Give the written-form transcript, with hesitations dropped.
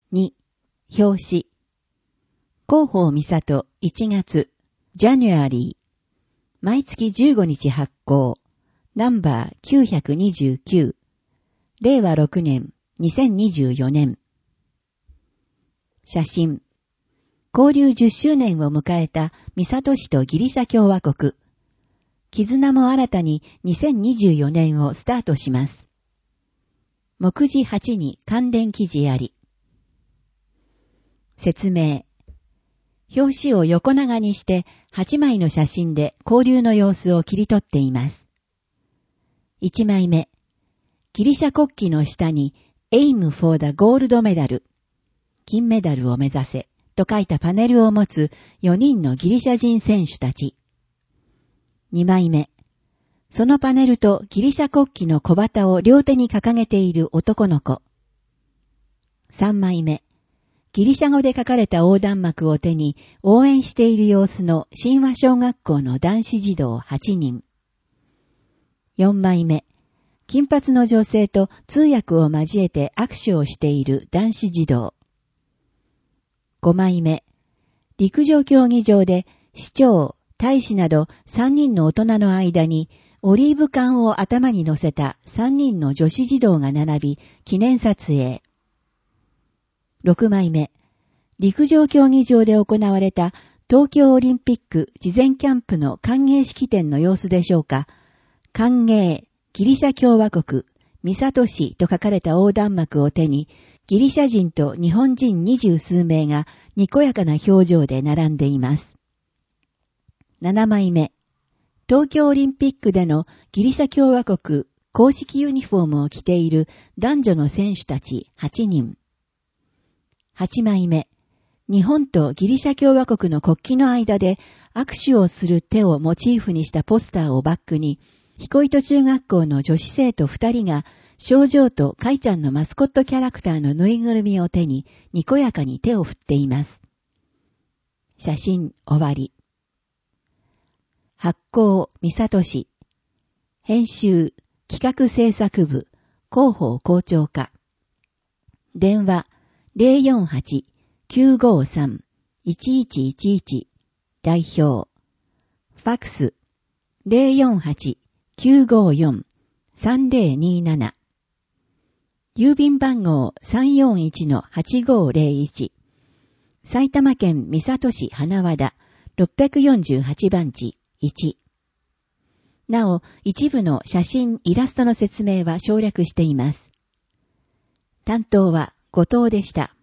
2、表紙。広報美里1月、January。毎月15日発行。ナンバー929。令和6年、2024年。写真。交流10周年を迎えた美里市とギリシャ共和国。絆も新たに2024年をスタートします。目次8に関連記事あり。説明。表紙を横長にして8枚の写真で交流の様子を切り取っています。1枚目。ギリシャ国旗の下に Aim for the Gold Medal 金メダルを目指せと書いたパネルを持つ4人のギリシャ人選手たち。2枚目。そのパネルとギリシャ国旗の小旗を両手に掲げている男の子。3枚目。ギリシャ語で書かれた横断幕を手に応援している様子の神話小学校の男子児童8人。4枚目。金髪の女性と通訳を交えて握手をしている男子児童。5枚目。陸上競技場で市長、大使など3人の大人の間にオリーブ缶を頭に乗せた3人の女子児童が並び記念撮影。6枚目。陸上競技場で行われた東京オリンピック事前キャンプの歓迎式典の様子でしょうか。歓迎、ギリシャ共和国、美里市と書かれた横断幕を手に、ギリシャ人と日本人20数名がにこやかな表情で並んでいます。7枚目。東京オリンピックでのギリシャ共和国公式ユニフォームを着ている男女の選手たち8人。8枚目。日本とギリシャ共和国の国旗の間で握手をする手をモチーフにしたポスターをバックに、彦糸中学校の女子生徒2人が、少女とカイちゃんのマスコットキャラクターのぬいぐるみを手に、にこやかに手を振っています。写真終わり。発行、美里市。編集、企画制作部、広報校長課。電話、048-953-1111 代表。ファックス、048-954-3027。郵便番号 341-8501。埼玉県美里市花和田648番地1。なお、一部の写真、イラストの説明は省略しています。担当は後藤でした。